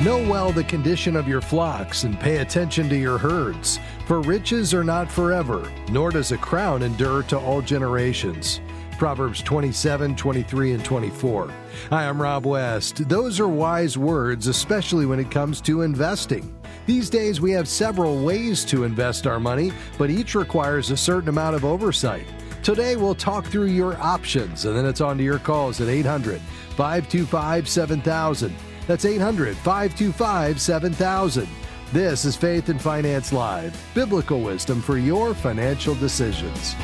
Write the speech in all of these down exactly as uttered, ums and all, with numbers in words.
Know well the condition of your flocks and pay attention to your herds, for riches are not forever, nor does a crown endure to all generations. Proverbs twenty-seven, twenty-three, and twenty-four. Hi, I'm Rob West. Those are wise words, especially when it comes to investing. These days, we have several ways to invest our money, but each requires a certain amount of oversight. Today, we'll talk through your options, and then it's on to your calls at eight hundred, five two five, seven thousand. That's eight hundred, five two five, seven thousand. This is Faith and Finance Live, biblical wisdom for your financial decisions.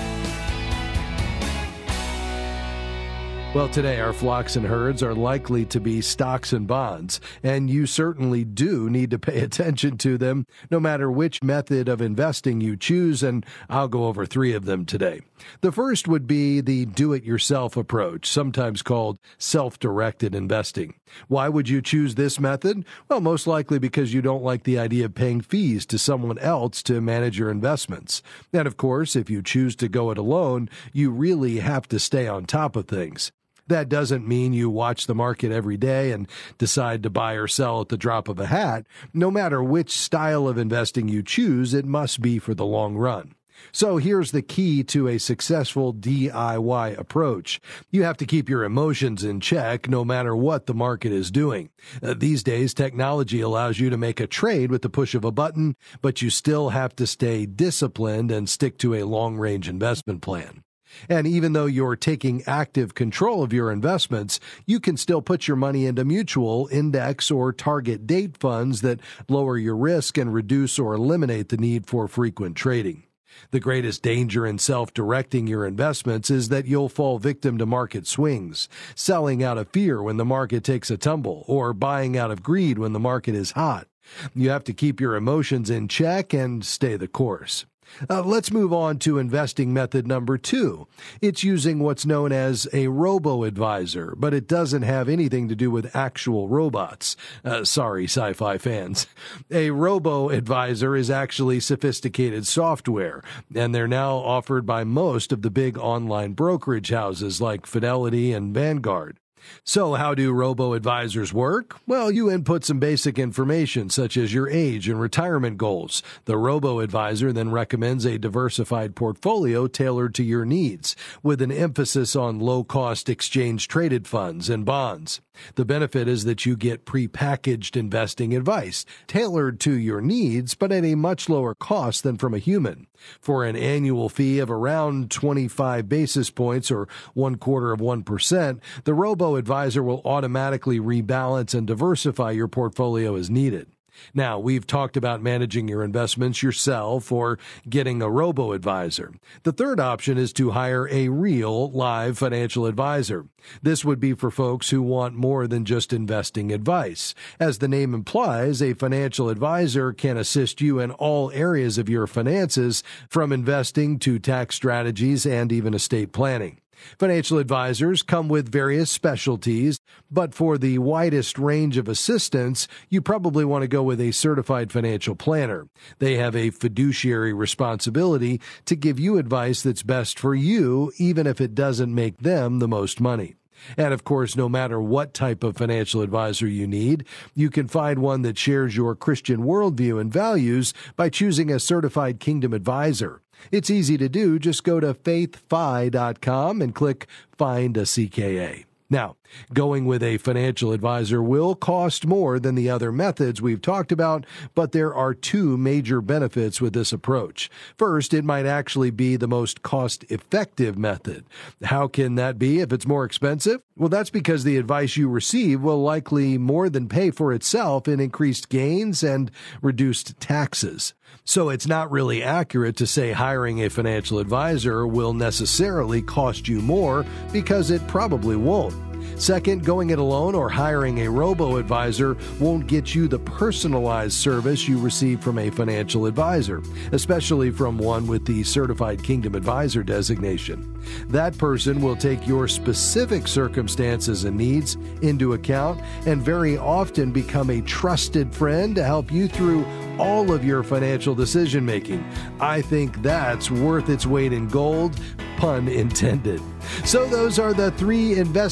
Well, today our flocks and herds are likely to be stocks and bonds, and you certainly do need to pay attention to them, no matter which method of investing you choose, and I'll go over three of them today. The first would be the do-it-yourself approach, sometimes called self-directed investing. Why would you choose this method? Well, most likely because you don't like the idea of paying fees to someone else to manage your investments. And of course, if you choose to go it alone, you really have to stay on top of things. That doesn't mean you watch the market every day and decide to buy or sell at the drop of a hat. No matter which style of investing you choose, it must be for the long run. So here's the key to a successful D I Y approach. You have to keep your emotions in check no matter what the market is doing. Uh, these days, technology allows you to make a trade with the push of a button, but you still have to stay disciplined and stick to a long-range investment plan. And even though you're taking active control of your investments, you can still put your money into mutual, index, or target date funds that lower your risk and reduce or eliminate the need for frequent trading. The greatest danger in self-directing your investments is that you'll fall victim to market swings, selling out of fear when the market takes a tumble, or buying out of greed when the market is hot. You have to keep your emotions in check and stay the course. Uh, let's move on to investing method number two. It's using what's known as a robo-advisor, but it doesn't have anything to do with actual robots. Uh, sorry, sci-fi fans. A robo-advisor is actually sophisticated software, and they're now offered by most of the big online brokerage houses like Fidelity and Vanguard. So how do robo-advisors work? Well, you input some basic information such as your age and retirement goals. The robo-advisor then recommends a diversified portfolio tailored to your needs, with an emphasis on low-cost exchange-traded funds and bonds. The benefit is that you get prepackaged investing advice, tailored to your needs, but at a much lower cost than from a human. For an annual fee of around twenty-five basis points or one quarter of one percent, the robo-advisor will automatically rebalance and diversify your portfolio as needed. Now, we've talked about managing your investments yourself or getting a robo-advisor. The third option is to hire a real live financial advisor. This would be for folks who want more than just investing advice. As the name implies, a financial advisor can assist you in all areas of your finances, from investing to tax strategies and even estate planning. Financial advisors come with various specialties, but for the widest range of assistance, you probably want to go with a certified financial planner. They have a fiduciary responsibility to give you advice that's best for you, even if it doesn't make them the most money. And of course, no matter what type of financial advisor you need, you can find one that shares your Christian worldview and values by choosing a certified Kingdom advisor. It's easy to do. Just go to faith fi dot com and click Find a C K A. Now, going with a financial advisor will cost more than the other methods we've talked about, but there are two major benefits with this approach. First, it might actually be the most cost-effective method. How can that be if it's more expensive? Well, that's because the advice you receive will likely more than pay for itself in increased gains and reduced taxes. So it's not really accurate to say hiring a financial advisor will necessarily cost you more, because it probably won't. Second, going it alone or hiring a robo-advisor won't get you the personalized service you receive from a financial advisor, especially from one with the Certified Kingdom Advisor designation. That person will take your specific circumstances and needs into account and very often become a trusted friend to help you through all of your financial decision-making. I think that's worth its weight in gold, pun intended. So those are the three investing options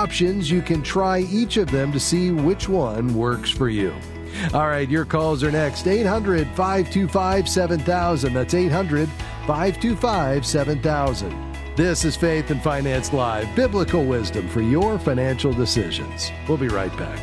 options. You can try each of them to see which one works for you. All right, your calls are next. eight hundred, five two five, seven thousand. That's eight hundred, five two five, seven thousand. This is Faith and Finance Live, biblical wisdom for your financial decisions. We'll be right back.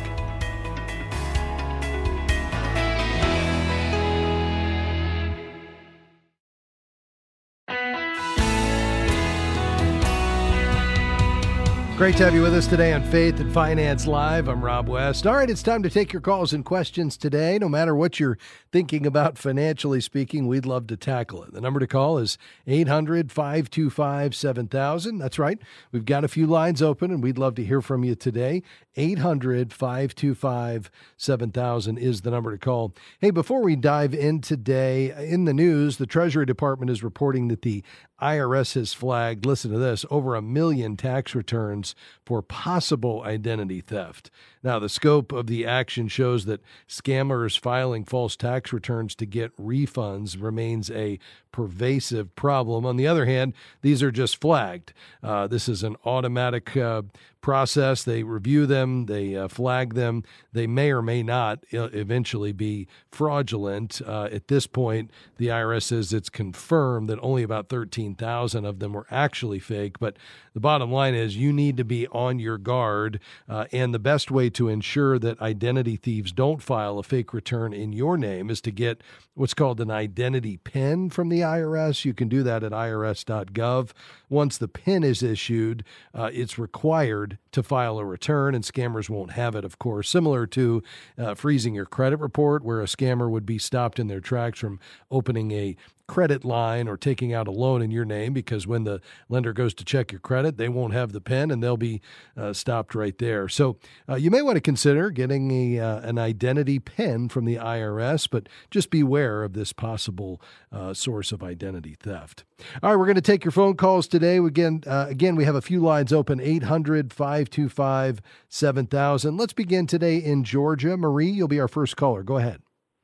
Great to have you with us today on Faith and Finance Live. I'm Rob West. All right, it's time to take your calls and questions today. No matter what you're thinking about financially speaking, we'd love to tackle it. The number to call is eight hundred, five two five, seven thousand. That's right. We've got a few lines open, and we'd love to hear from you today. eight hundred, five two five, seven thousand is the number to call. Hey, before we dive in today, in the news, the Treasury Department is reporting that the I R S has flagged, listen to this, over a million tax returns for possible identity theft. Now, the scope of the action shows that scammers filing false tax returns to get refunds remains a pervasive problem. On the other hand, these are just flagged. Uh, this is an automatic uh, process. They review them, they uh, flag them. They may or may not eventually be fraudulent. Uh, at this point, the I R S says it's confirmed that only about thirteen thousand of them were actually fake. But the bottom line is you need to be on your guard. Uh, and the best way to ensure that identity thieves don't file a fake return in your name is to get what's called an identity PIN from the I R S. You can do that at I R S dot gov. Once the PIN is issued, uh, it's required to file a return, and scammers won't have it, of course. Similar to uh, freezing your credit report, where a scammer would be stopped in their tracks from opening a credit line or taking out a loan in your name, because when the lender goes to check your credit, they won't have the PIN and they'll be uh, stopped right there. So uh, you may want to consider getting a uh, an identity PIN from the I R S, but just beware of this possible uh, source of identity theft. All right, we're going to take your phone calls today. Again, uh, again, we have a few lines open, eight hundred, five two five, seven thousand. Let's begin today in Georgia. Marie, you'll be our first caller. Go ahead.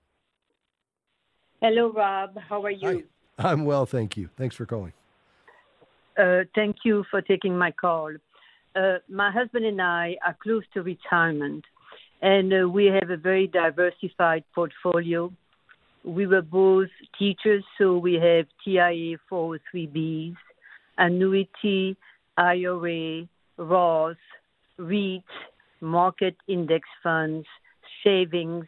Hello, Rob. How are you? Hi. I'm well, thank you. Thanks for calling. Uh, thank you for taking my call. Uh, my husband and I are close to retirement, and uh, we have a very diversified portfolio. We were both teachers, so we have T I A four oh three B's, annuity, I R A, Roth, REIT, market index funds, savings.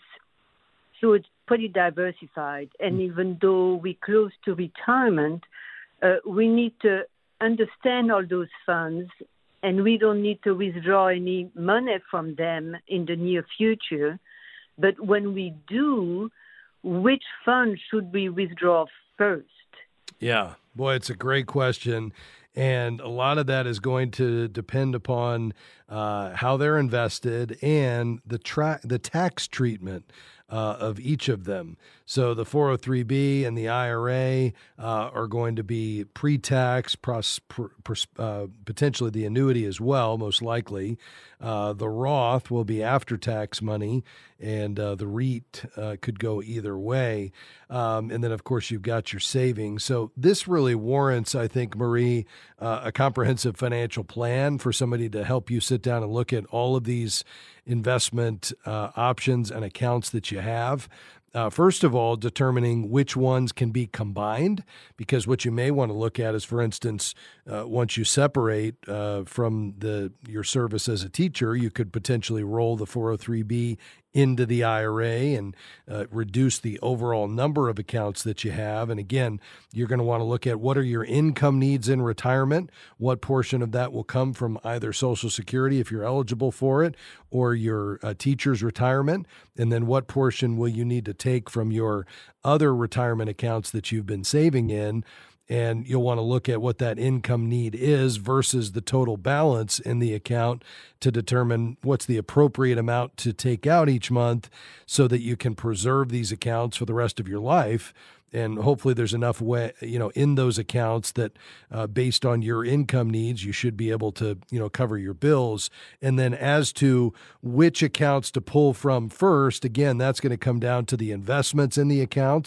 So it's pretty diversified. And even though we're close to retirement, uh, we need to understand all those funds, and we don't need to withdraw any money from them in the near future. But when we do, which fund should we withdraw first? Yeah, boy, it's a great question. And a lot of that is going to depend upon uh, how they're invested and the tra- the tax treatment uh, of each of them. So the four oh three B and the I R A uh, are going to be pre-tax, pros- pr- pr- uh, potentially the annuity as well, most likely. Uh, the Roth will be after-tax money, and uh, the REIT uh, could go either way. Um, and then, of course, you've got your savings. So this really warrants, I think, Marie, uh, a comprehensive financial plan for somebody to help you sit down and look at all of these investment uh, options and accounts that you have. Uh, first of all, determining which ones can be combined, because what you may want to look at is, for instance, uh, once you separate uh, from the your service as a teacher, you could potentially roll the four oh three B into the I R A and uh, reduce the overall number of accounts that you have. And again, you're going to want to look at what are your income needs in retirement, what portion of that will come from either Social Security, if you're eligible for it, or your uh, teacher's retirement, and then what portion will you need to take from your other retirement accounts that you've been saving in. And you'll want to look at what that income need is versus the total balance in the account to determine what's the appropriate amount to take out each month so that you can preserve these accounts for the rest of your life. And hopefully there's enough way, you know, in those accounts that uh, based on your income needs, you should be able to, you know, cover your bills. And then as to which accounts to pull from first, again, that's going to come down to the investments in the accounts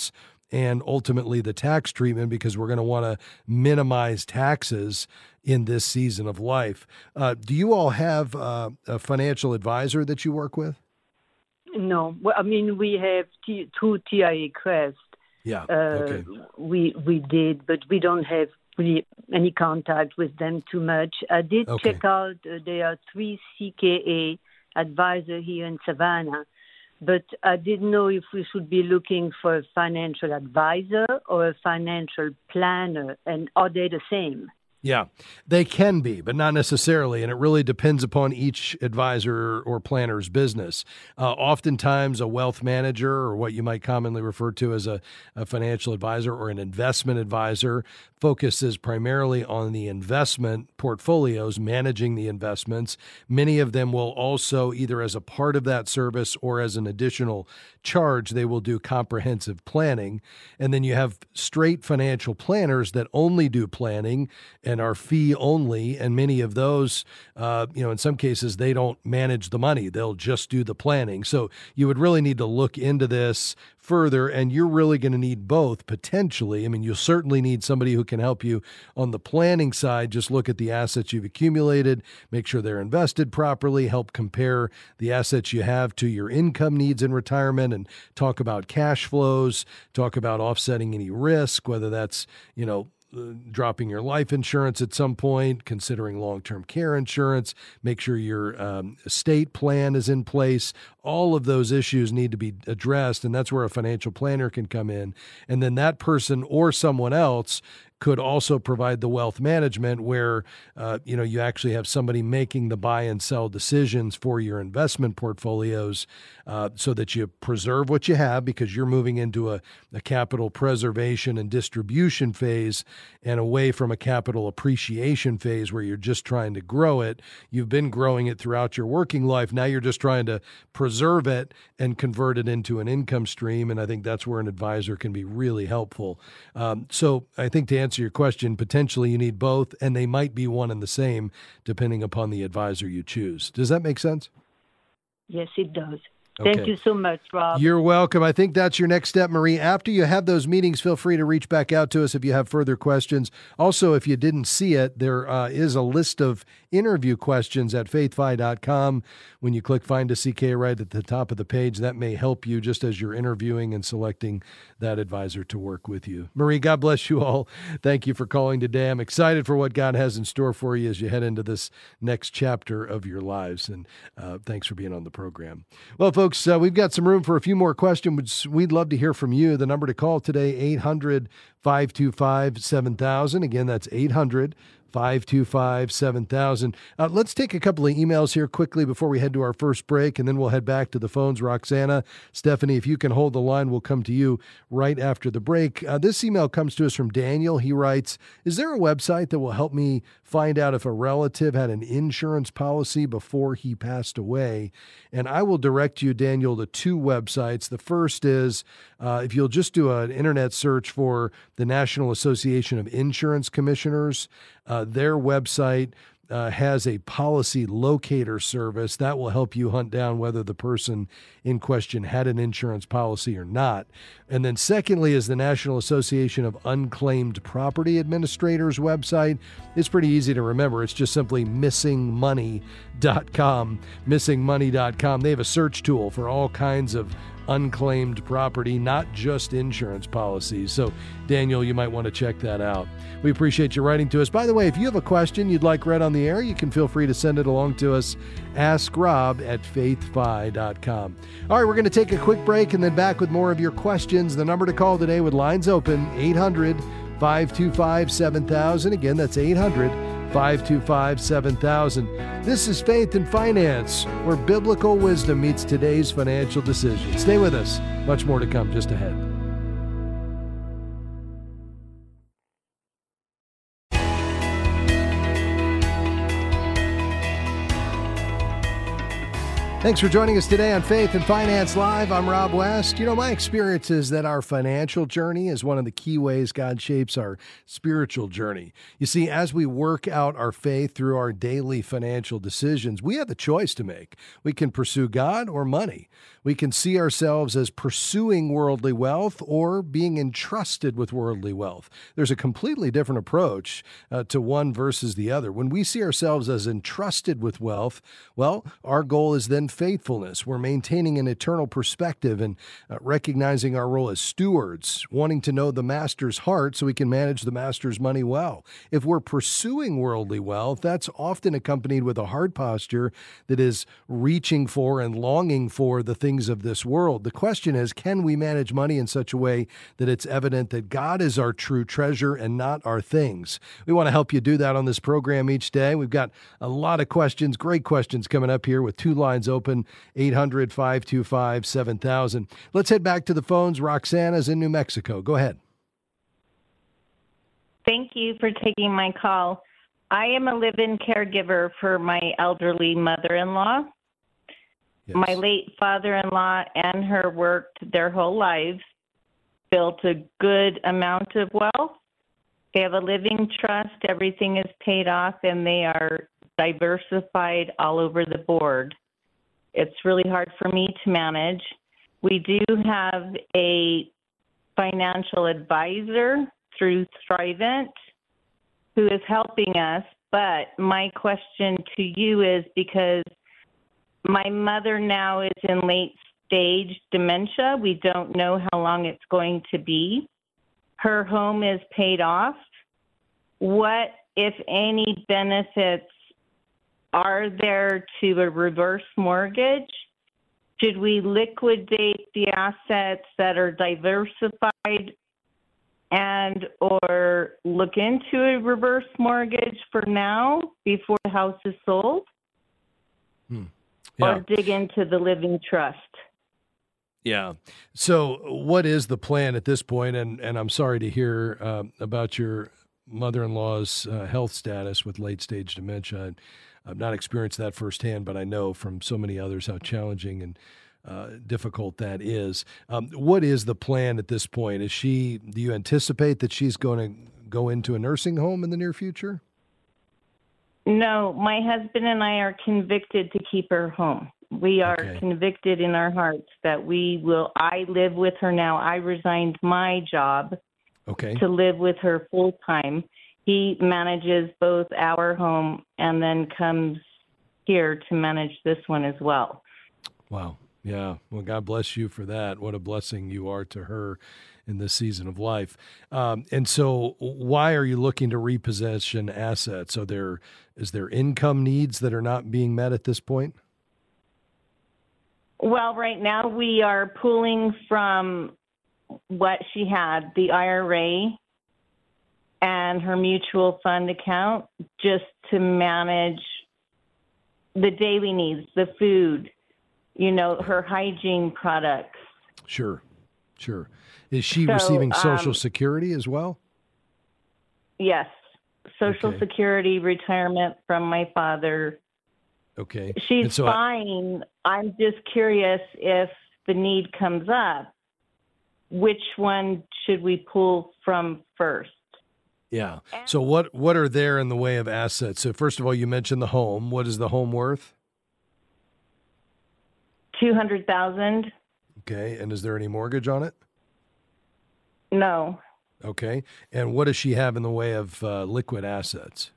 and ultimately the tax treatment, because we're going to want to minimize taxes in this season of life. Uh, do you all have uh, a financial advisor that you work with? No. Well, I mean, we have t- through T I A Crest. Yeah. Uh, okay. We we did, but we don't have really any contact with them too much. I did Okay. check out. Uh, there are three C K A advisors here in Savannah, but I didn't know if we should be looking for a financial advisor or a financial planner, and are they the same? Yeah, they can be, but not necessarily. And it really depends upon each advisor or planner's business. Uh, oftentimes, a wealth manager, or what you might commonly refer to as a, a financial advisor or an investment advisor, focuses primarily on the investment portfolios, managing the investments. Many of them will also, either as a part of that service or as an additional charge, they will do comprehensive planning. And then you have straight financial planners that only do planning and are fee only. And many of those, uh, you know, in some cases, they don't manage the money. They'll just do the planning. So you would really need to look into this further, and you're really going to need both potentially. I mean, you'll certainly need somebody who can help you on the planning side. Just look at the assets you've accumulated, make sure they're invested properly, help compare the assets you have to your income needs in retirement, and talk about cash flows, talk about offsetting any risk, whether that's, you know, Uh, dropping your life insurance at some point, considering long-term care insurance, make sure your um, estate plan is in place. All of those issues need to be addressed, and that's where a financial planner can come in. And then that person or someone else could also provide the wealth management where, uh, you know, you actually have somebody making the buy and sell decisions for your investment portfolios, uh, so that you preserve what you have, because you're moving into a, a capital preservation and distribution phase and away from a capital appreciation phase where you're just trying to grow it. You've been growing it throughout your working life. Now you're just trying to preserve it and convert it into an income stream. And I think that's where an advisor can be really helpful. Um, so I think to answer your question, potentially you need both, and they might be one and the same depending upon the advisor you choose. Does that make sense? Yes, it does. Okay. Thank you so much, Rob. You're welcome. I think that's your next step, Marie. After you have those meetings, feel free to reach back out to us if you have further questions. Also, if you didn't see it, there uh, is a list of interview questions at faith fi dot com. When you click Find a C K right at the top of the page, that may help you just as you're interviewing and selecting that advisor to work with you. Marie, God bless you all. Thank you for calling today. I'm excited for what God has in store for you as you head into this next chapter of your lives. And uh, thanks for being on the program. Well, folks, Folks, uh, we've got some room for a few more questions. We'd love to hear from you. The number to call today, eight hundred, five two five, seven thousand. Again, that's eight hundred, five two five, seven thousand. Uh, let's take a couple of emails here quickly before we head to our first break, and then we'll head back to the phones. Roxana, Stephanie, if you can hold the line, we'll come to you right after the break. Uh, this email comes to us from Daniel. He writes, is there a website that will help me find out if a relative had an insurance policy before he passed away? And I will direct you, Daniel, to two websites. The first is, uh, if you'll just do an internet search for the National Association of Insurance Commissioners, uh, their website Uh, has a policy locator service that will help you hunt down whether the person in question had an insurance policy or not. And then secondly is the National Association of Unclaimed Property Administrators website. It's pretty easy to remember. It's just simply missing money dot com, missing money dot com. They have a search tool for all kinds of unclaimed property, not just insurance policies. So, Daniel, you might want to check that out. We appreciate you writing to us. By the way, if you have a question you'd like read on the air, you can feel free to send it along to us. Ask Rob at faith fi dot com. All right, we're going to take a quick break and then back with more of your questions. The number to call today with lines open, eight hundred, five two five, seven thousand. Again, that's eight hundred, five two five, seven thousand. This is Faith and Finance, where biblical wisdom meets today's financial decisions. Stay with us. Much more to come just ahead. Thanks for joining us today on Faith and Finance Live. I'm Rob West. You know, my experience is that our financial journey is one of the key ways God shapes our spiritual journey. You see, as we work out our faith through our daily financial decisions, we have a choice to make. We can pursue God or money. We can see ourselves as pursuing worldly wealth or being entrusted with worldly wealth. There's a completely different approach uh, to one versus the other. When we see ourselves as entrusted with wealth, well, our goal is then faithfulness. We're maintaining an eternal perspective and uh, recognizing our role as stewards, wanting to know the master's heart so we can manage the master's money well. If we're pursuing worldly wealth, that's often accompanied with a heart posture that is reaching for and longing for the things of this world. The question is, can we manage money in such a way that it's evident that God is our true treasure and not our things? We want to help you do that on this program each day. We've got a lot of questions, great questions coming up here with two lines open. Open eight hundred, five two five, seven thousand. Let's head back to the phones. Roxana's in New Mexico. Go ahead. Thank you for taking my call. I am a live-in caregiver for my elderly mother-in-law. Yes. My late father-in-law and her worked their whole lives, built a good amount of wealth. They have a living trust. Everything is paid off, and they are diversified all over the board. It's really hard for me to manage. We do have a financial advisor through Thrivent who is helping us, but my question to you is, because my mother now is in late stage dementia, we don't know how long it's going to be. Her home is paid off. What, if any, benefits are there to a reverse mortgage? Should we liquidate the assets that are diversified and or look into a reverse mortgage for now before the house is sold? Hmm. Yeah. Or dig into the living trust? Yeah. So what is the plan at this point? And, and I'm sorry to hear uh, about your mother-in-law's uh, health status with late-stage dementia. I've not experienced that firsthand, but I know from so many others how challenging and uh, difficult that is. Um, what is the plan at this point? Is she? Do you anticipate that she's going to go into a nursing home in the near future? No, my husband and I are convicted to keep her home. We are Okay. convicted in our hearts that we will. I live with her now. I resigned my job Okay. to live with her full time. He manages both our home and then comes here to manage this one as well. Wow. Yeah. Well, God bless you for that. What a blessing you are to her in this season of life. Um, and so why are you looking to repossession assets? Are there, is there income needs that are not being met at this point? Well, right now we are pulling from what she had, the I R A and her mutual fund account, just to manage the daily needs, the food, you know, her hygiene products. Sure, sure. Is she So, receiving Social um, Security as well? Yes, Social Okay. Security, retirement from my father. Okay. She's And so I- fine. I'm just curious, if the need comes up, which one should we pull from first? yeah. So what, what are there in the way of assets? So first of all, you mentioned the home. What is the home worth? two hundred thousand dollars? Okay. And is there any mortgage on it? No. Okay. And what does she have in the way of uh, liquid assets?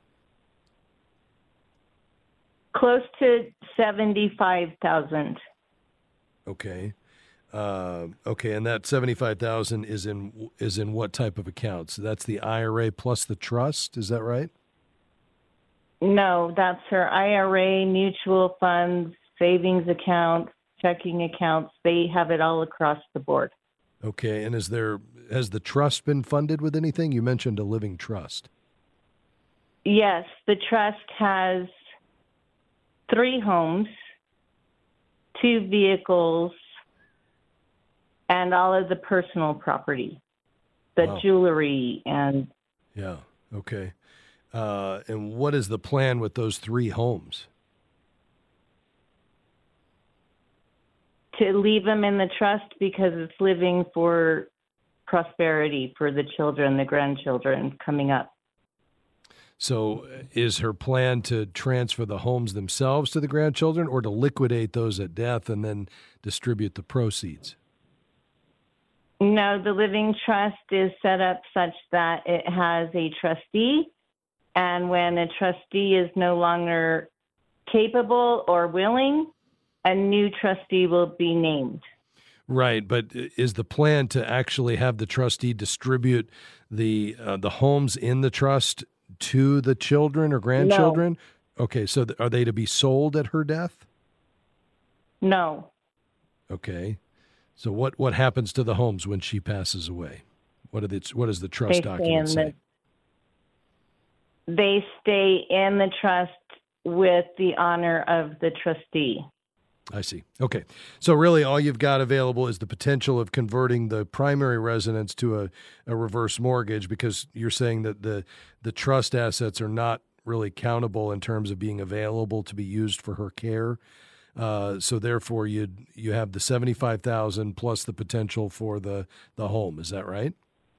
Close to seventy-five thousand dollars. Okay. Uh, okay. And that seventy-five thousand is in, is in what type of account? So that's the I R A plus the trust. Is that right? No, that's her I R A, mutual funds, savings accounts, checking accounts. They have it all across the board. Okay. And is there, has the trust been funded with anything? You mentioned a living trust. Yes, the trust has three homes, two vehicles, and all of the personal property, the Wow. jewelry, and Yeah. Okay. Uh, and what is the plan with those three homes? to leave them in the trust because it's living for prosperity for the children, the grandchildren coming up. So is her plan to transfer the homes themselves to the grandchildren or to liquidate those at death and then distribute the proceeds? No, the living trust is set up such that it has a trustee, and when a trustee is no longer capable or willing, a new trustee will be named. Right, but is the plan to actually have the trustee distribute the uh, the homes in the trust to the children or grandchildren? No. Okay, so th- are they to be sold at her death? No. Okay. So what, what happens to the homes when she passes away? What, are the, what does the trust They document stay say? in the, they stay in the trust with the honor of the trustee. I see. Okay. So really all you've got available is the potential of converting the primary residence to a, a reverse mortgage, because you're saying that the, the trust assets are not really countable in terms of being available to be used for her care. Uh, so therefore you you have the seventy-five thousand plus the potential for the, the home. Is that right?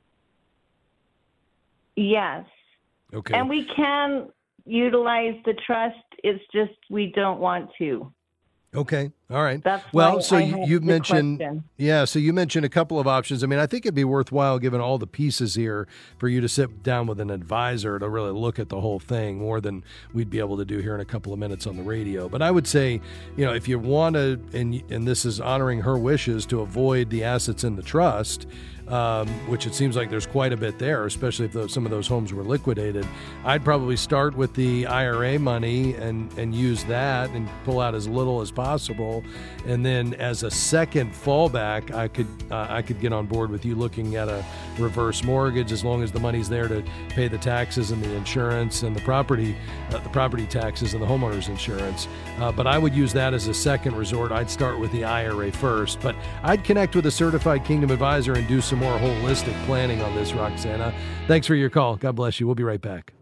Yes. Okay. And we can utilize the trust. It's just we don't want to. Okay. All right. That's well, why so I you, had you've the mentioned, question. yeah, so you mentioned a couple of options. I mean, I think it'd be worthwhile, given all the pieces here, for you to sit down with an advisor to really look at the whole thing more than we'd be able to do here in a couple of minutes on the radio. But I would say, you know, if you want to, and, and this is honoring her wishes, to avoid the assets in the trust, um, which it seems like there's quite a bit there, especially if those, some of those homes were liquidated, I'd probably start with the I R A money and, and use that and pull out as little as possible. And then as a second fallback, I could uh, I could get on board with you looking at a reverse mortgage, as long as the money's there to pay the taxes and the insurance and the property uh, the property taxes and the homeowner's insurance. Uh, but I would use that as a second resort. I'd start with the I R A first. But I'd connect with a certified Kingdom advisor and do some more holistic planning on this, Roxana. Thanks for your call. God bless you. We'll be right back.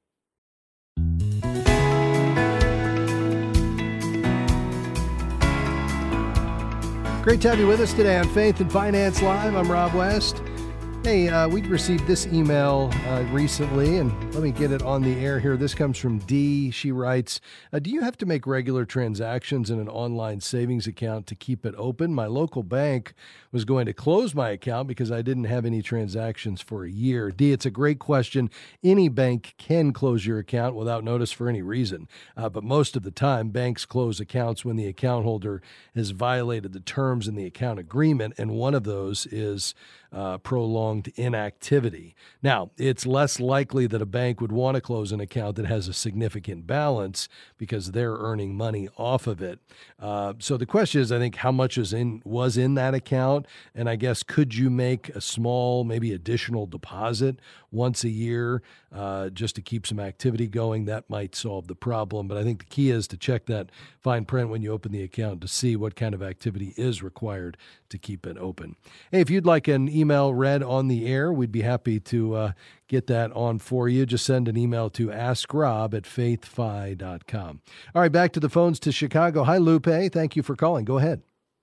Great to have you with us today on Faith and Finance Live. I'm Rob West. Hey, uh, we received this email uh, recently, and let me get it on the air here. This comes from Dee. She writes, uh, do you have to make regular transactions in an online savings account to keep it open? My local bank was going to close my account because I didn't have any transactions for a year. Dee, it's a great question. Any bank can close your account without notice for any reason, uh, but most of the time, banks close accounts when the account holder has violated the terms in the account agreement, and one of those is Uh, prolonged inactivity. Now, it's less likely that a bank would want to close an account that has a significant balance because they're earning money off of it. Uh, so the question is, I think, how much is in was in that account? And I guess, could you make a small, maybe additional deposit once a year uh, just to keep some activity going? That might solve the problem. But I think the key is to check that fine print when you open the account to see what kind of activity is required to keep it open. Hey, if you'd like an email read on the air, we'd be happy to uh, get that on for you. Just send an email to askrob at faithfi dot com. All right, back to the phones to Chicago. Hi, Lupe. Thank you for calling. Go ahead.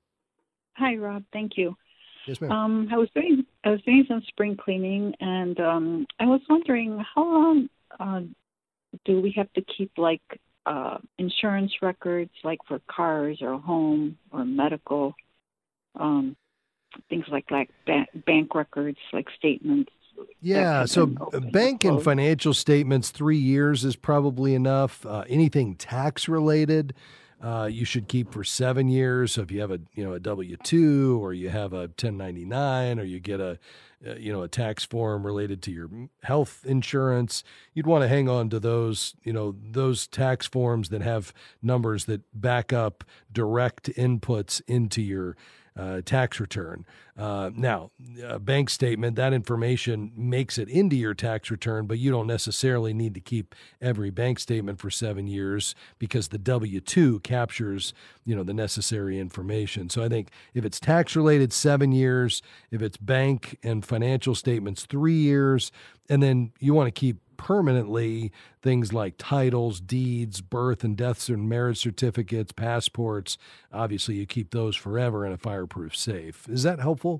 Hi, Rob. Thank you. Yes, ma'am. Um, I was doing I was doing some spring cleaning, and um, I was wondering how long uh, do we have to keep like uh, insurance records, like for cars or home or medical, um, things like like ba- bank records, like statements. Yeah, so bank and financial statements, three years is probably enough. Uh, anything tax related, uh, you should keep for seven years. So if you have a you know a W two, or you have a ten ninety-nine, or you get a uh, you know a tax form related to your health insurance, you'd want to hang on to those you know those tax forms that have numbers that back up direct inputs into your Uh, tax return. Uh, now, a bank statement, that information makes it into your tax return, but you don't necessarily need to keep every bank statement for seven years because the W two captures, you know, the necessary information. So I think if it's tax related, seven years, if it's bank and financial statements, three years, and then you want to keep permanently things like titles, deeds, birth and deaths and marriage certificates, passports. Obviously, you keep those forever in a fireproof safe. Is that helpful?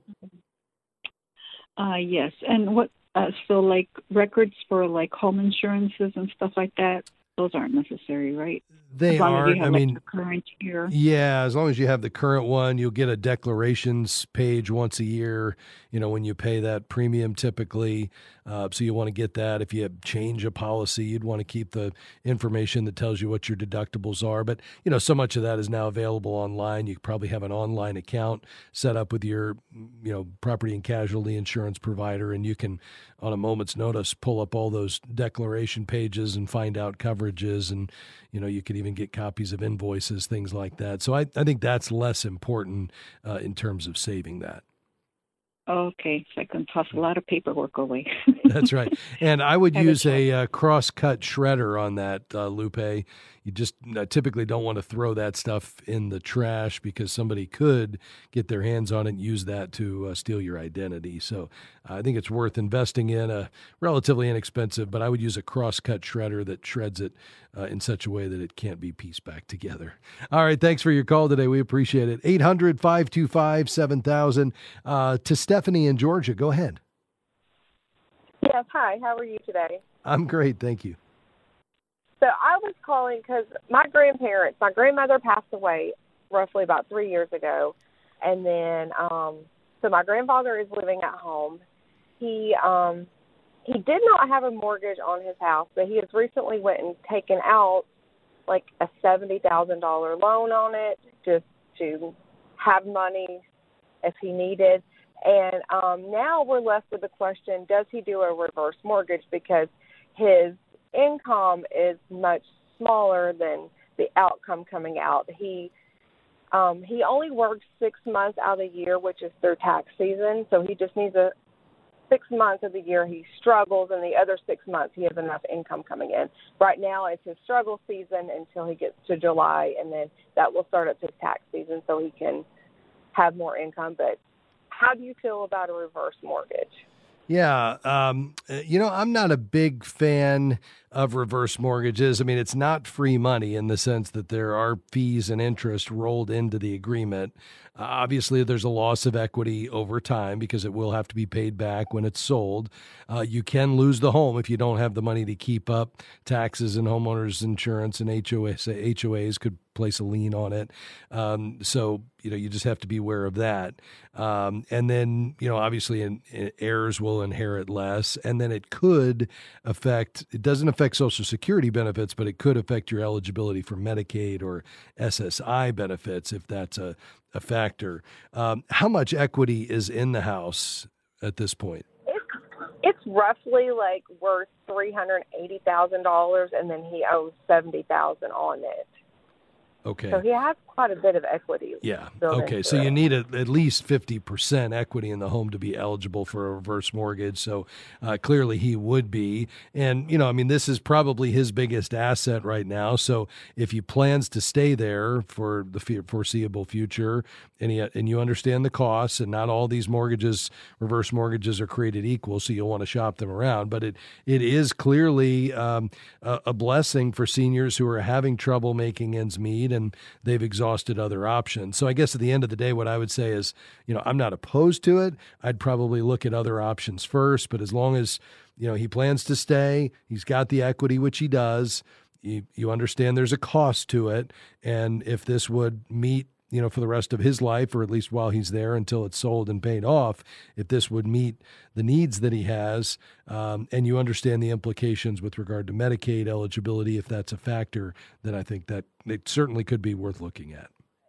Uh, yes. And what, uh, so like records for like home insurances and stuff like that, those aren't necessary, right? They as long aren't. As you have, I like, mean, the current year. Yeah, as long as you have the current one, you'll get a declarations page once a year, you know, when you pay that premium typically. Uh, so you want to get that. If you change a policy, you'd want to keep the information that tells you what your deductibles are. But, you know, so much of that is now available online. You probably have an online account set up with your, you know, property and casualty insurance provider, and you can, on a moment's notice, pull up all those declaration pages and find out coverages. And, you know, you could even get copies of invoices, things like that. So I, I think that's less important uh, in terms of saving that. Okay, so I can toss a lot of paperwork away. That's right. And I would Have use a, a, uh cross-cut shredder on that, uh, Lupe. You just uh, typically don't want to throw that stuff in the trash because somebody could get their hands on it and use that to uh, steal your identity. So uh, I think it's worth investing in, a relatively inexpensive, but I would use a cross-cut shredder that shreds it uh, in such a way that it can't be pieced back together. All right, thanks for your call today. We appreciate it. eight hundred, five two five, seven thousand. Uh, to Stephanie in Georgia, go ahead. Yes, hi. How are you today? I'm great, thank you. So I was calling because my grandparents, my grandmother passed away roughly about three years ago. And then, um, so my grandfather is living at home. He um, he did not have a mortgage on his house, but he has recently went and taken out like a seventy thousand dollars loan on it just to have money if he needed. And um, now we're left with the question, does he do a reverse mortgage because his income is much smaller than the outcome coming out. He um, he only works six months out of the year, which is through tax season, so he just needs a six months of the year he struggles, and the other six months he has enough income coming in. Right now it's his struggle season until he gets to July, and then that will start up his tax season so he can have more income. But how do you feel about a reverse mortgage? Yeah. Um, you know, I'm not a big fan of reverse mortgages. I mean, it's not free money in the sense that there are fees and interest rolled into the agreement. Uh, obviously, there's a loss of equity over time because it will have to be paid back when it's sold. Uh, you can lose the home if you don't have the money to keep up taxes and homeowners insurance, and H O As, H O As could place a lien on it. Um, so, you know, you just have to be aware of that. Um, and then, you know, obviously in, in heirs will inherit less, and then it could affect, it doesn't affect Social Security benefits, but it could affect your eligibility for Medicaid or S S I benefits if that's a, a factor. Um, how much equity is in the house at this point? It's, it's roughly like worth three hundred eighty thousand dollars, and then he owes seventy thousand dollars on it. Okay. So he has quite a bit of equity. Yeah. Okay. So you need a, at least fifty percent equity in the home to be eligible for a reverse mortgage. So uh, clearly he would be. And, you know, I mean, this is probably his biggest asset right now. So if he plans to stay there for the foreseeable future, and, he, and you understand the costs, and not all these mortgages, reverse mortgages, are created equal, so you'll want to shop them around. But it it is clearly um, a, a blessing for seniors who are having trouble making ends meet, and they've exhausted other options. So I guess at the end of the day, what I would say is, you know, I'm not opposed to it. I'd probably look at other options first, but as long as, you know, he plans to stay, he's got the equity, which he does, you, you understand there's a cost to it. And if this would meet, you know, for the rest of his life, or at least while he's there until it's sold and paid off, if this would meet the needs that he has, um, and you understand the implications with regard to Medicaid eligibility, if that's a factor, then I think that it certainly could be worth looking at.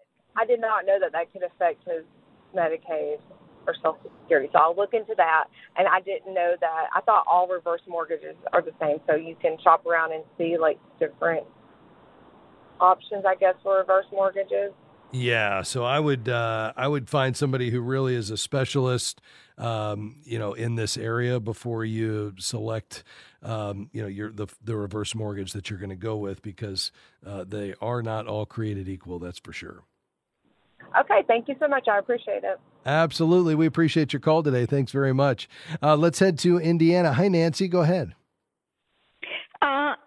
I did not know that that could affect his Medicaid or Social Security, so I'll look into that. And I didn't know that. I thought all reverse mortgages are the same, so you can shop around and see like different options, I guess, for reverse mortgages. Yeah, so I would uh, I would find somebody who really is a specialist, um, you know, in this area before you select, um, you know, your the the reverse mortgage that you're going to go with, because uh, they are not all created equal. That's for sure. Okay, thank you so much. I appreciate it. Absolutely, we appreciate your call today. Thanks very much. Uh, let's head to Indiana. Hi, Nancy. Go ahead.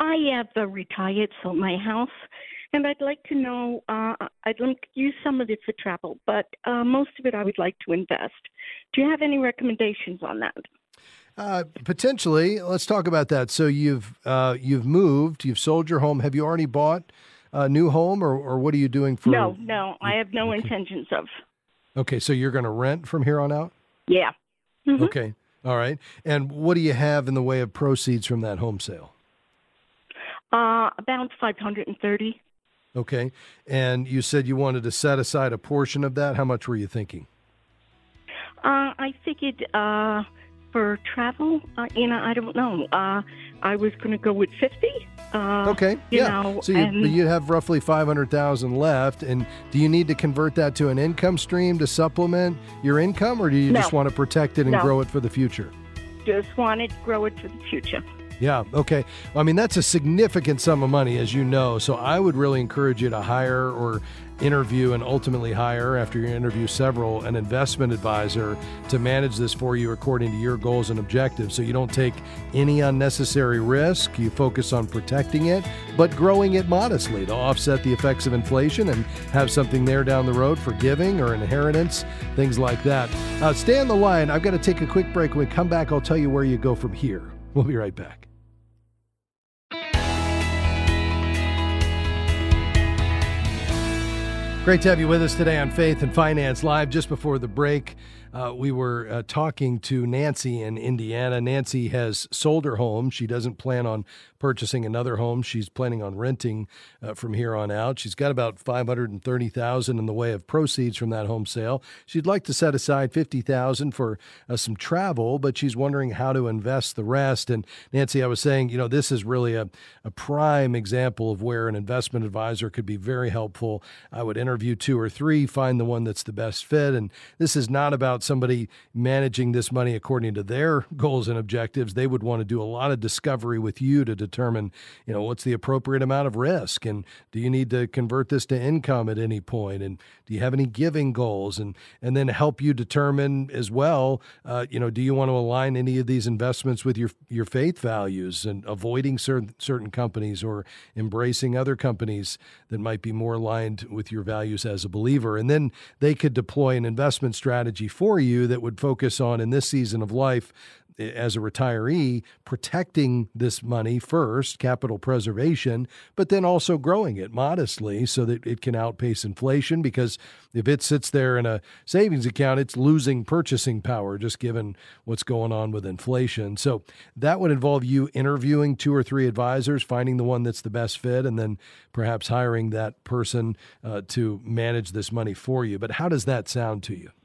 I have uh, retired, sold my house, and I'd like to know, uh, I'd like to use some of it for travel, but uh, most of it I would like to invest. Do you have any recommendations on that? Uh, potentially. Let's talk about that. So you've uh, you've moved, you've sold your home. Have you already bought a new home, or, or what are you doing for? No, no, I have no okay. intentions of. Okay, so you're going to rent from here on out? Yeah. Mm-hmm. Okay, all right. And what do you have in the way of proceeds from that home sale? Uh, about five hundred thirty. Okay, and you said you wanted to set aside a portion of that. How much were you thinking? Uh, I figured uh, for travel, uh, you know, I don't know. Uh, I was going to go with fifty. Uh, okay, you yeah. Know, so you, and, you have roughly five hundred thousand left. And do you need to convert that to an income stream to supplement your income, or do you no. just want to protect it and no. grow it for the future? Just wanted to grow it for the future. Yeah, okay. I mean, that's a significant sum of money, as you know. So I would really encourage you to hire or interview and ultimately hire, after you interview several, an investment advisor to manage this for you according to your goals and objectives. So you don't take any unnecessary risk. You focus on protecting it, but growing it modestly to offset the effects of inflation and have something there down the road for giving or inheritance, things like that. Uh, stay on the line. I've got to take a quick break. When we come back, I'll tell you where you go from here. We'll be right back. Great to have you with us today on Faith and Finance Live. Just before the break, uh, we were uh, talking to Nancy in Indiana. Nancy has sold her home. She doesn't plan on purchasing another home. She's planning on renting uh, from here on out. She's got about five hundred thirty thousand dollars in the way of proceeds from that home sale. She'd like to set aside fifty thousand dollars for uh, some travel, but she's wondering how to invest the rest. And Nancy, I was saying, you know, this is really a, a prime example of where an investment advisor could be very helpful. I would interview two or three, find the one that's the best fit. And this is not about somebody managing this money according to their goals and objectives. They would want to do a lot of discovery with you to determine, you know, what's the appropriate amount of risk, and do you need to convert this to income at any point, and do you have any giving goals, and and then help you determine as well, uh, you know, do you want to align any of these investments with your your faith values, and avoiding certain certain companies or embracing other companies that might be more aligned with your values as a believer. And then they could deploy an investment strategy for you that would focus on, in this season of life, as a retiree, protecting this money first, capital preservation, but then also growing it modestly so that it can outpace inflation, because if it sits there in a savings account, it's losing purchasing power just given what's going on with inflation. So that would involve you interviewing two or three advisors, finding the one that's the best fit, and then perhaps hiring that person uh, to manage this money for you. But how does that sound to you?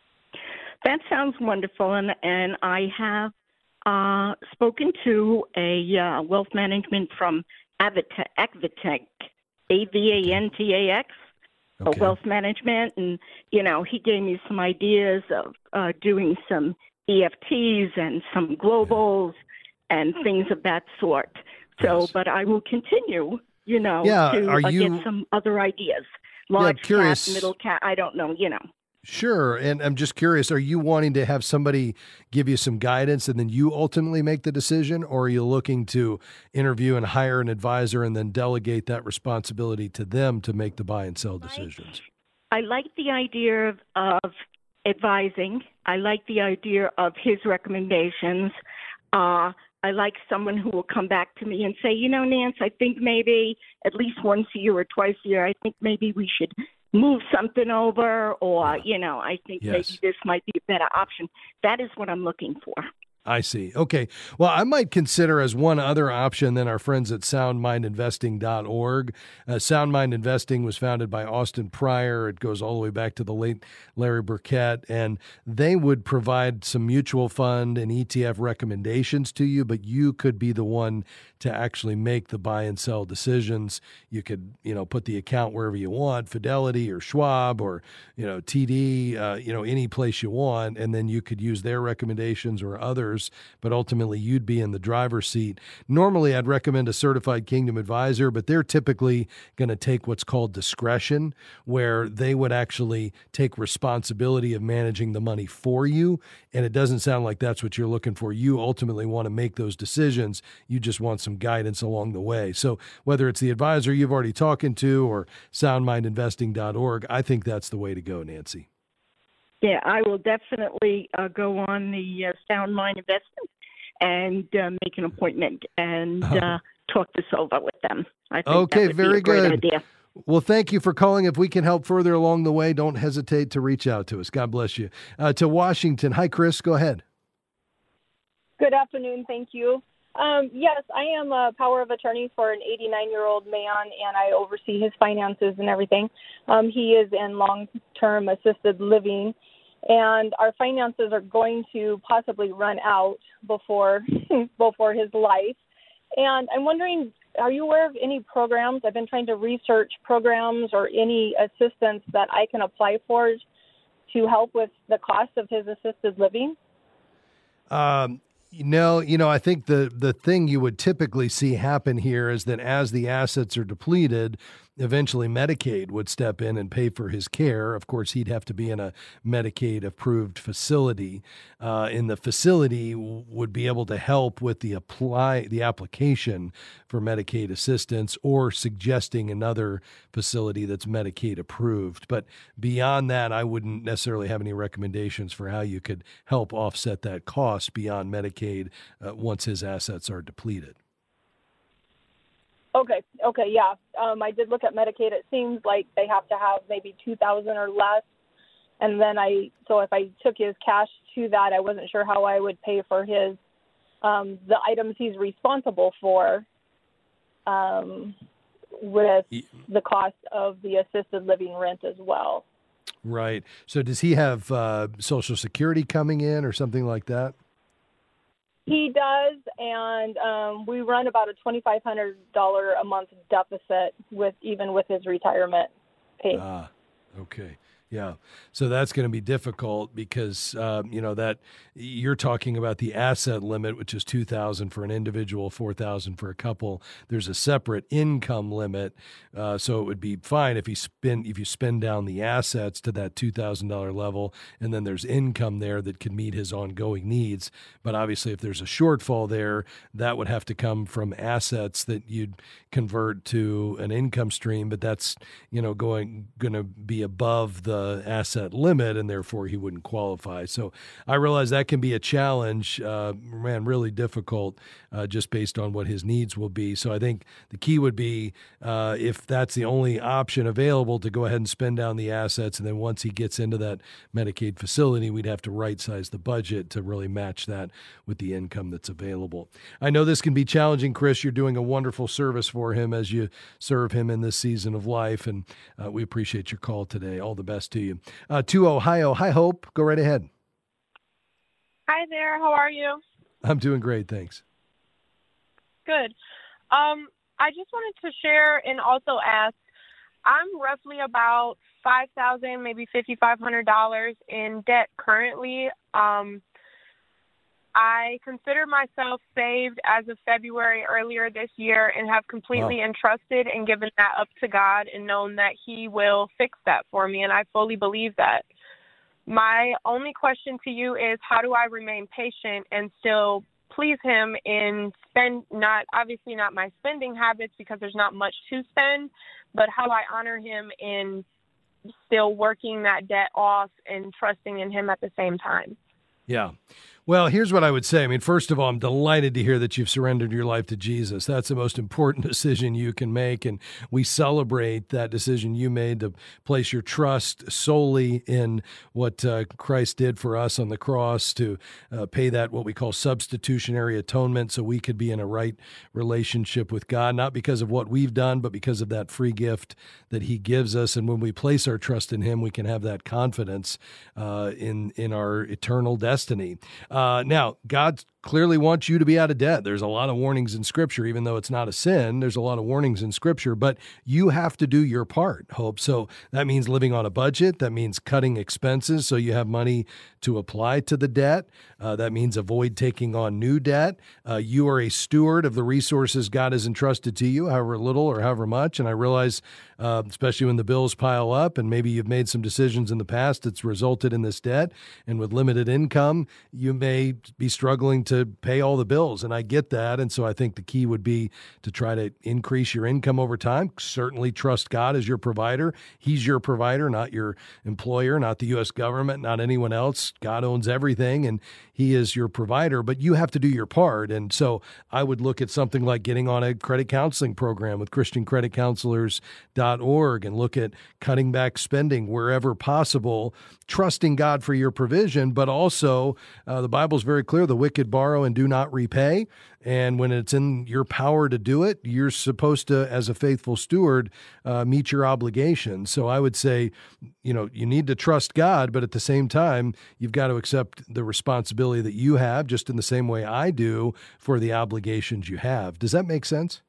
That sounds wonderful, and and I have uh, spoken to a uh, wealth management from Avitech, Avitech, A V A N T A X, okay. for wealth management, and you know he gave me some ideas of uh, doing some E F Ts and some globals and things of that sort. So, yes. But I will continue, you know, yeah, to are uh, you... get some other ideas, large yeah, curious. cap, middle cap. I don't know, you know. Sure. And I'm just curious, are you wanting to have somebody give you some guidance and then you ultimately make the decision, or are you looking to interview and hire an advisor and then delegate that responsibility to them to make the buy and sell decisions? I like the idea of, of advising. I like the idea of his recommendations. Uh, I like someone who will come back to me and say, you know, Nance, I think maybe at least once a year or twice a year, I think maybe we should move something over, or, you know, I think yes. maybe this might be a better option. That is what I'm looking for. I see. Okay. Well, I might consider as one other option than our friends at sound mind investing dot org. Uh, Sound Mind Investing was founded by Austin Pryor. It goes all the way back to the late Larry Burkett, and they would provide some mutual fund and E T F recommendations to you, but you could be the one to actually make the buy and sell decisions. You could, you know, put the account wherever you want, Fidelity or Schwab or, you know, T D, uh, you know, any place you want, and then you could use their recommendations or others, but ultimately you'd be in the driver's seat. Normally, I'd recommend a certified Kingdom advisor, but they're typically going to take what's called discretion, where they would actually take responsibility of managing the money for you, and it doesn't sound like that's what you're looking for. You ultimately want to make those decisions. You just want some some guidance along the way. So whether it's the advisor you've already talking to or sound mind investing dot org, I think that's the way to go, Nancy. Yeah, I will definitely uh, go on the uh, Sound Mind Investing and uh, make an appointment and uh, talk this over with them. I think okay, that would very be a great good. Idea. Well, thank you for calling. If we can help further along the way, don't hesitate to reach out to us. God bless you. Uh, to Washington. Hi, Chris. Go ahead. Good afternoon. Thank you. Um, yes, I am a power of attorney for an eighty-nine-year-old man, and I oversee his finances and everything. Um, he is in long-term assisted living, and our finances are going to possibly run out before before his life. And I'm wondering, are you aware of any programs? I've been trying to research programs or any assistance that I can apply for to help with the cost of his assisted living. Um, no, you know, I think the, the thing you would typically see happen here is that as the assets are depleted, eventually Medicaid would step in and pay for his care. Of course, he'd have to be in a Medicaid-approved facility. Uh, in the facility w- would be able to help with the apply the application for Medicaid assistance or suggesting another facility that's Medicaid-approved. But beyond that, I wouldn't necessarily have any recommendations for how you could help offset that cost beyond Medicaid uh, once his assets are depleted. Okay. Okay. Yeah. Um, I did look at Medicaid. It seems like they have to have maybe two thousand or less. And then I, so if I took his cash to that, I wasn't sure how I would pay for his, um, the items he's responsible for, um, with the cost of the assisted living rent as well. Right. So does he have uh, Social Security coming in or something like that? He does, and um, we run about a twenty-five hundred dollars a month deficit with even with his retirement pay. Ah, okay. Yeah. So that's going to be difficult because, um, you know, that you're talking about the asset limit, which is two thousand dollars for an individual, four thousand dollars for a couple. There's a separate income limit. Uh, so it would be fine if you spend, if you spend down the assets to that two thousand dollars level, and then there's income there that can meet his ongoing needs. But obviously if there's a shortfall there, that would have to come from assets that you'd convert to an income stream, but that's, you know, going, going to be above the asset limit, and therefore he wouldn't qualify. So I realize that can be a challenge, uh, man, really difficult, uh, just based on what his needs will be. So I think the key would be, uh, if that's the only option available, to go ahead and spend down the assets. And then once he gets into that Medicaid facility, we'd have to right size the budget to really match that with the income that's available. I know this can be challenging, Chris. You're doing a wonderful service for him as you serve him in this season of life. And uh, we appreciate your call today. All the best to you. Uh, to Ohio. Hi, Hope. Go right ahead. Hi there. How are you? I'm doing great. Thanks. Good. Um, I just wanted to share and also ask, I'm roughly about five thousand dollars, maybe five thousand five hundred dollars in debt currently. Um, I consider myself saved as of February earlier this year and have completely wow. entrusted and given that up to God and known that He will fix that for me, and I fully believe that. My only question to you is, how do I remain patient and still please Him in spend, not obviously not my spending habits because there's not much to spend, but how I honor Him in still working that debt off and trusting in Him at the same time? Yeah. Well, here's what I would say. I mean, first of all, I'm delighted to hear that you've surrendered your life to Jesus. That's the most important decision you can make, and we celebrate that decision you made to place your trust solely in what uh, Christ did for us on the cross, to uh, pay that what we call substitutionary atonement so we could be in a right relationship with God, not because of what we've done, but because of that free gift that He gives us. And when we place our trust in Him, we can have that confidence uh, in, in our eternal destiny. Uh, now, God clearly wants you to be out of debt. There's a lot of warnings in Scripture, even though it's not a sin. There's a lot of warnings in Scripture, but you have to do your part, Hope. So that means living on a budget. That means cutting expenses so you have money to apply to the debt. Uh, that means avoid taking on new debt. Uh, you are a steward of the resources God has entrusted to you, however little or however much. And I realize, uh, especially when the bills pile up and maybe you've made some decisions in the past that's resulted in this debt, and with limited income, you may be struggling to pay all the bills. And I get that. And so I think the key would be to try to increase your income over time. Certainly trust God as your provider. He's your provider, not your employer, not the U S government, not anyone else. God owns everything, and he is your provider, but you have to do your part. And so I would look at something like getting on a credit counseling program with Christian Credit Counselors dot org and look at cutting back spending wherever possible, trusting God for your provision, but also uh, the Bible's very clear, the wicked borrow and do not repay. And when it's in your power to do it, you're supposed to, as a faithful steward, uh, meet your obligations. So I would say, you know, you need to trust God, but at the same time, you've got to accept the responsibility that you have, just in the same way I do, for the obligations you have. Does that make sense?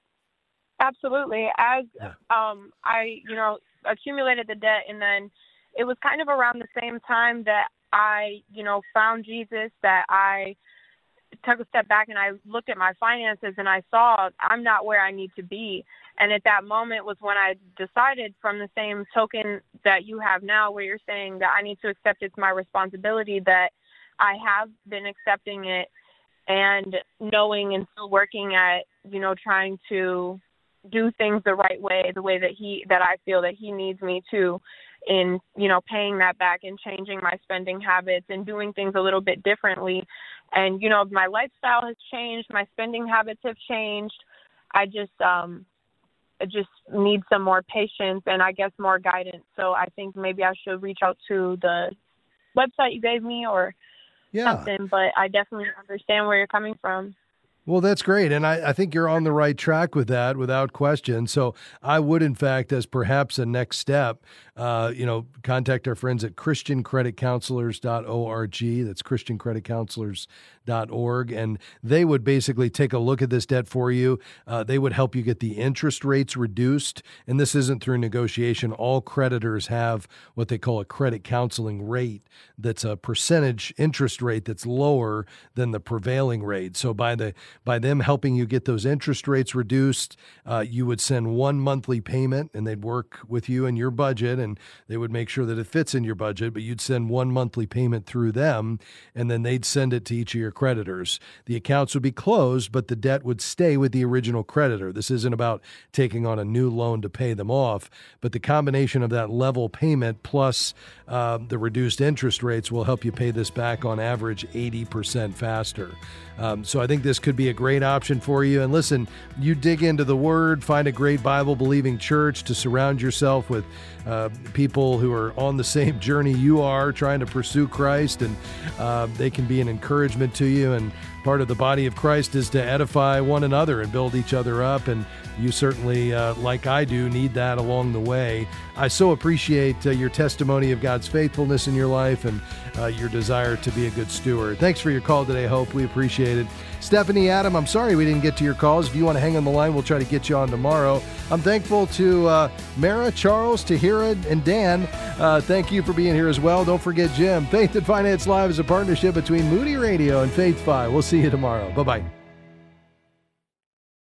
Absolutely. As Yeah. um, I, you know, accumulated the debt, and then it was kind of around the same time that I, you know, found Jesus, that I took a step back and I looked at my finances and I saw I'm not where I need to be. And at that moment was when I decided, from the same token that you have now, where you're saying that I need to accept it's my responsibility, that I have been accepting it and knowing and still working at, you know, trying to do things the right way, the way that he, that I feel that he needs me to, in, you know, paying that back and changing my spending habits and doing things a little bit differently. And, you know, my lifestyle has changed. My spending habits have changed. I just, um, I just need some more patience and I guess more guidance. So I think maybe I should reach out to the website you gave me or Yeah. something, but I definitely understand where you're coming from. Well, that's great. And I, I think you're on the right track with that without question. So I would, in fact, as perhaps a next step, uh, you know, contact our friends at Christian Credit Counselors dot org. That's Christian Credit Counselors dot org. And they would basically take a look at this debt for you. Uh, they would help you get the interest rates reduced. And this isn't through negotiation. All creditors have what they call a credit counseling rate. That's a percentage interest rate that's lower than the prevailing rate. So by the By them helping you get those interest rates reduced, uh, you would send one monthly payment, and they'd work with you and your budget, and they would make sure that it fits in your budget, but you'd send one monthly payment through them, and then they'd send it to each of your creditors. The accounts would be closed, but the debt would stay with the original creditor. This isn't about taking on a new loan to pay them off, but the combination of that level payment plus uh, the reduced interest rates will help you pay this back on average eighty percent faster. Um, so I think this could be a great option for you. And listen, you dig into the Word, find a great Bible-believing church to surround yourself with uh, people who are on the same journey you are, trying to pursue Christ, and uh, they can be an encouragement to you. And part of the body of Christ is to edify one another and build each other up. And you certainly, uh, like I do, need that along the way. I so appreciate uh, your testimony of God's faithfulness in your life and uh, your desire to be a good steward. Thanks for your call today, Hope. We appreciate it. Stephanie, Adam, I'm sorry we didn't get to your calls. If you want to hang on the line, we'll try to get you on tomorrow. I'm thankful to uh, Mara, Charles, Tahira, and Dan. Uh, thank you for being here as well. Don't forget Jim. Faith and Finance Live is a partnership between Moody Radio and Faith Fi. We'll see you tomorrow. Bye-bye.